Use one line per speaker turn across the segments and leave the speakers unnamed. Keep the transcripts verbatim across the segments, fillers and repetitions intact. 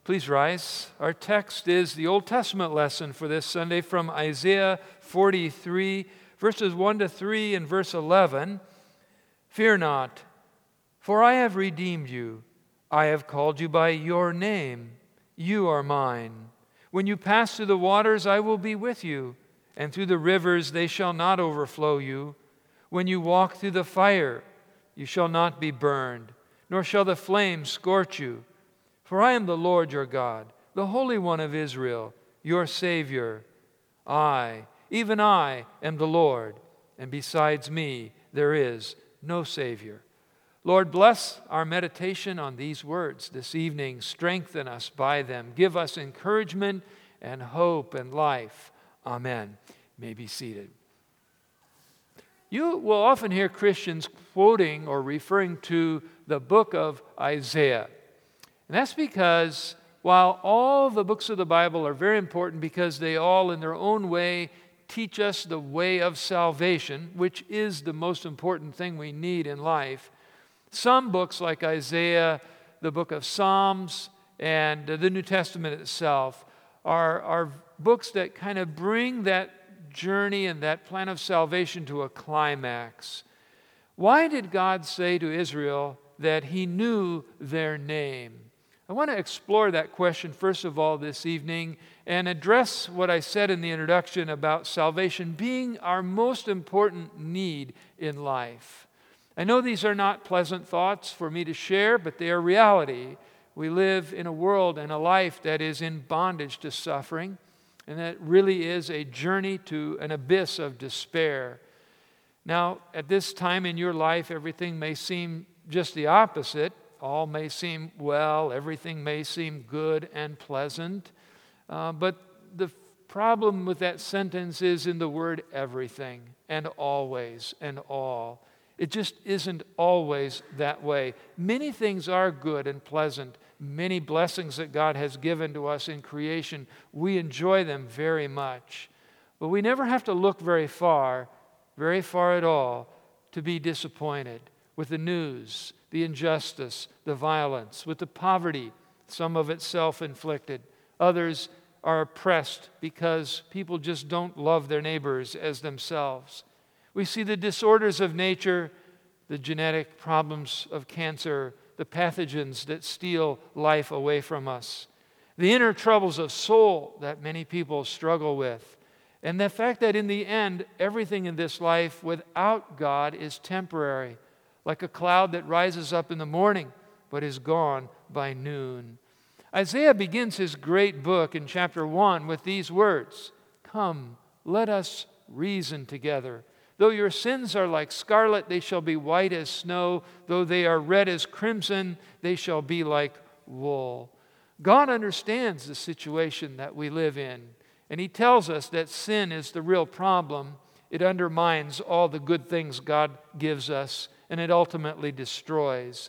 Please rise. Our text is the Old Testament lesson for this Sunday from Isaiah forty-three, verses one to three and verse eleven. Fear not, for I have redeemed you. I have called you by your name. You are mine. When you pass through the waters, I will be with you, and through the rivers they shall not overflow you. When you walk through the fire, you shall not be burned, nor shall the flame scorch you. For I am the Lord your God, the Holy One of Israel, your Savior. I, even I, am the Lord, and besides me there is no Savior. Lord, bless our meditation on these words this evening. Strengthen us by them. Give us encouragement and hope and life. Amen. You may be seated. You will often hear Christians quoting or referring to the book of Isaiah. And that's because while all the books of the Bible are very important because they all in their own way teach us the way of salvation, which is the most important thing we need in life, some books like Isaiah, the book of Psalms, and the New Testament itself are, are books that kind of bring that journey and that plan of salvation to a climax. Why did God say to Israel that He knew their name? I want to explore that question first of all this evening and address what I said in the introduction about salvation being our most important need in life. I know these are not pleasant thoughts for me to share, but they are reality. We live in a world and a life that is in bondage to suffering, and that really is a journey to an abyss of despair. Now, at this time in your life, everything may seem just the opposite. All may seem well, everything may seem good and pleasant. Uh, but the problem with that sentence is in the word everything and always and all. It just isn't always that way. Many things are good and pleasant. Many blessings that God has given to us in creation, we enjoy them very much. But we never have to look very far, very far at all, to be disappointed with the news, the injustice, the violence, with the poverty, some of it self-inflicted. Others are oppressed because people just don't love their neighbors as themselves. We see the disorders of nature, the genetic problems of cancer, the pathogens that steal life away from us, the inner troubles of soul that many people struggle with, and the fact that in the end, everything in this life without God is temporary, like a cloud that rises up in the morning but is gone by noon. Isaiah begins his great book in chapter one with these words, "Come, let us reason together. Though your sins are like scarlet, they shall be white as snow. Though they are red as crimson, they shall be like wool." God understands the situation that we live in, and He tells us that sin is the real problem. It undermines all the good things God gives us, and it ultimately destroys.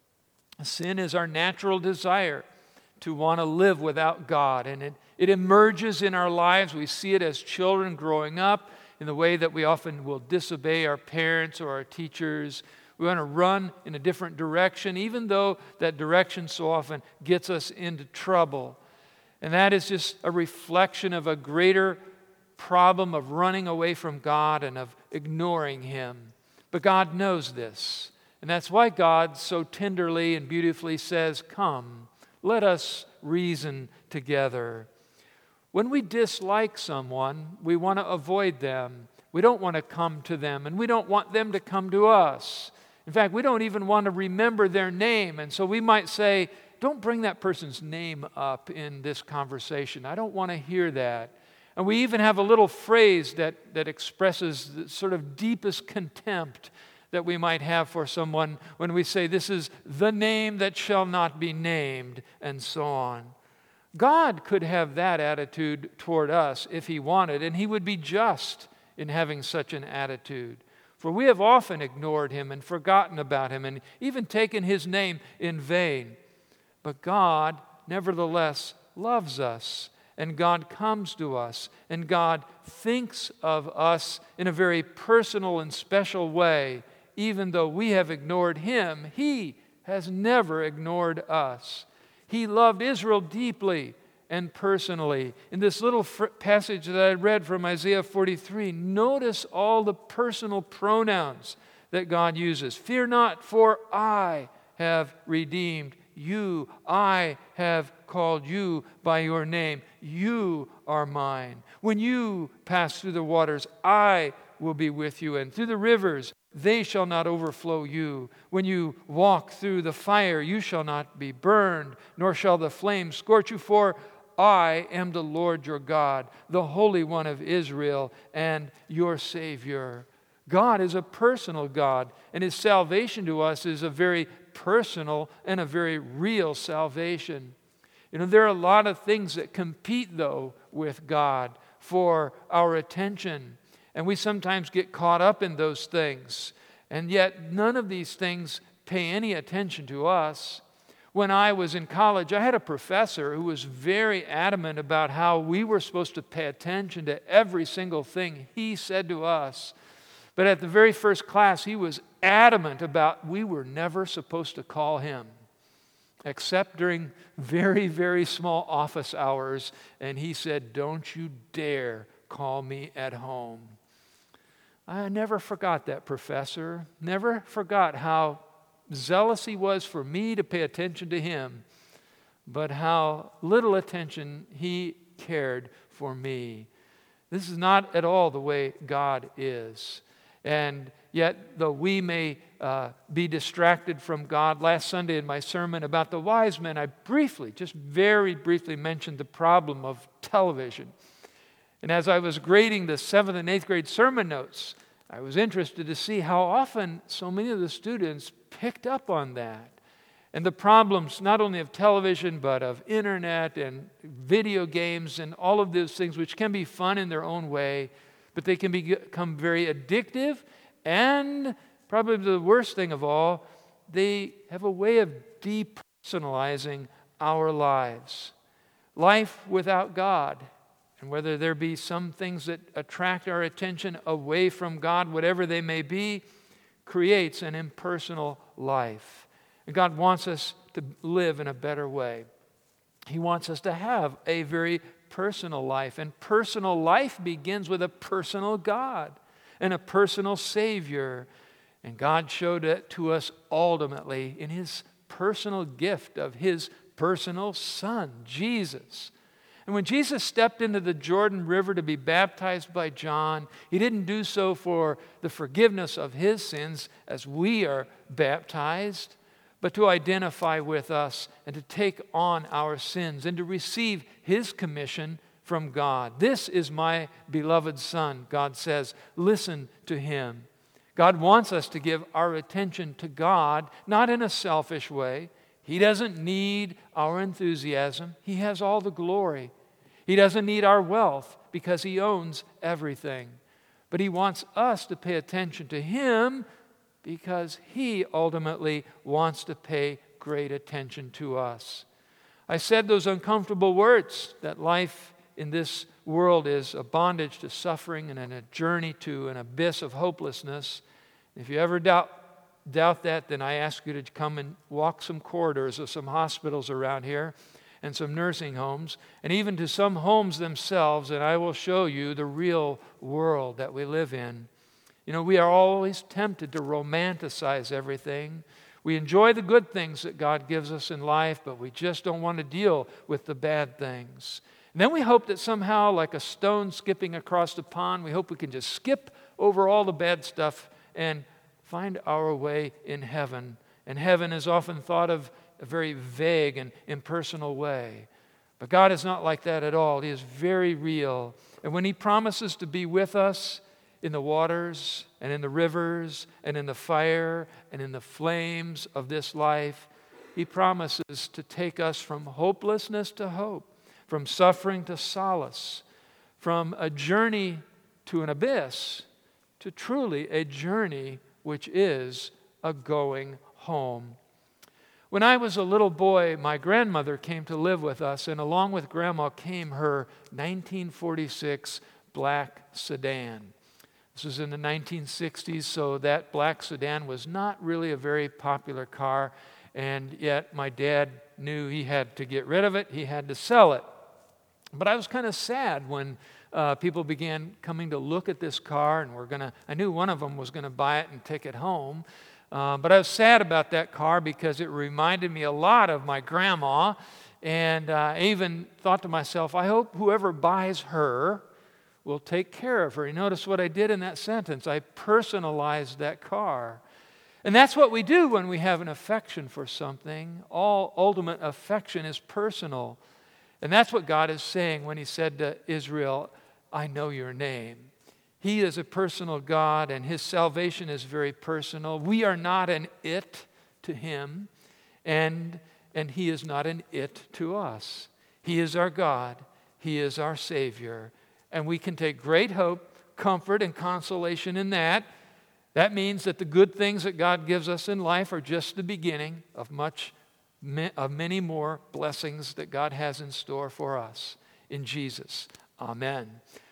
Sin is our natural desire to want to live without God, and it, it emerges in our lives. We see it as children growing up in the way that we often will disobey our parents or our teachers. We want to run in a different direction, even though that direction so often gets us into trouble. And that is just a reflection of a greater problem of running away from God and of ignoring Him. But God knows this, and that's why God so tenderly and beautifully says, "Come, let us reason together." When we dislike someone, we want to avoid them. We don't want to come to them, and we don't want them to come to us. In fact, we don't even want to remember their name, and so we might say, "Don't bring that person's name up in this conversation. I don't want to hear that." And we even have a little phrase that, that expresses the sort of deepest contempt that we might have for someone when we say, "This is the name that shall not be named," and so on. God could have that attitude toward us if He wanted, and He would be just in having such an attitude. For we have often ignored Him and forgotten about Him and even taken His name in vain. But God, nevertheless, loves us. And God comes to us, and God thinks of us in a very personal and special way. Even though we have ignored Him, He has never ignored us. He loved Israel deeply and personally. In this little fr- passage that I read from Isaiah forty-three, notice all the personal pronouns that God uses. Fear not, for I have redeemed you. I have called you by your name. You are mine. When you pass through the waters, I will be with you, and through the rivers, they shall not overflow you. When you walk through the fire, you shall not be burned, nor shall the flame scorch you, for I am the Lord your God, the Holy One of Israel, and your Savior. God is a personal God, and His salvation to us is a very personal and a very real salvation. You know, there are a lot of things that compete, though, with God for our attention. And we sometimes get caught up in those things. And yet none of these things pay any attention to us. When I was in college, I had a professor who was very adamant about how we were supposed to pay attention to every single thing he said to us. But at the very first class, he was adamant about we were never supposed to call him, except during very, very small office hours. And he said, "Don't you dare call me at home." I never forgot that professor, never forgot how zealous he was for me to pay attention to him, but how little attention he cared for me. This is not at all the way God is. And yet, though we may uh, be distracted from God, last Sunday in my sermon about the wise men, I briefly, just very briefly mentioned the problem of television. And as I was grading the seventh and eighth grade sermon notes, I was interested to see how often so many of the students picked up on that. And the problems not only of television, but of internet and video games and all of those things, which can be fun in their own way, but they can become very addictive. And probably the worst thing of all, they have a way of depersonalizing our lives. Life without God, and whether there be some things that attract our attention away from God, whatever they may be, creates an impersonal life. And God wants us to live in a better way. He wants us to have a very personal life. And personal life begins with a personal God and a personal Savior. And God showed it to us ultimately in His personal gift of His personal Son, Jesus. And when Jesus stepped into the Jordan River to be baptized by John, He didn't do so for the forgiveness of His sins as we are baptized, but to identify with us and to take on our sins and to receive His commission from God. This is my beloved Son, God says. Listen to Him. God wants us to give our attention to God, not in a selfish way. He doesn't need our enthusiasm. He has all the glory. He doesn't need our wealth because He owns everything. But He wants us to pay attention to Him because He ultimately wants to pay great attention to us. I said those uncomfortable words, that life in this world is a bondage to suffering and a journey to an abyss of hopelessness. If you ever doubt doubt that, then I ask you to come and walk some corridors of some hospitals around here and some nursing homes, and even to some homes themselves, and I will show you the real world that we live in. You know, we are always tempted to romanticize everything. We enjoy the good things that God gives us in life, but we just don't want to deal with the bad things. And then we hope that somehow, like a stone skipping across the pond, we hope we can just skip over all the bad stuff and find our way in heaven. And heaven is often thought of a very vague and impersonal way. But God is not like that at all. He is very real. And when He promises to be with us in the waters and in the rivers and in the fire and in the flames of this life, He promises to take us from hopelessness to hope, from suffering to solace, from a journey to an abyss to truly a journey which is a going home. When I was a little boy, my grandmother came to live with us, and along with Grandma came her nineteen forty-six black sedan. This was in the nineteen sixties, so that black sedan was not really a very popular car. and yet my dad knew he had to get rid of it. He had to sell it. But I was kind of sad when uh, people began coming to look at this car, and we're gonna. I knew one of them was going to buy it and take it home. Uh, but I was sad about that car because it reminded me a lot of my grandma. And uh, I even thought to myself, I hope whoever buys her will take care of her. You notice what I did in that sentence. I personalized that car. And that's what we do when we have an affection for something. All ultimate affection is personal. And that's what God is saying when he said to Israel, I know your name. He is a personal God, and his salvation is very personal. We are not an it to him, and, and he is not an it to us. He is our God. He is our Savior. And we can take great hope, comfort, and consolation in that. That means that the good things that God gives us in life are just the beginning of much, of many more blessings that God has in store for us in Jesus. Amen.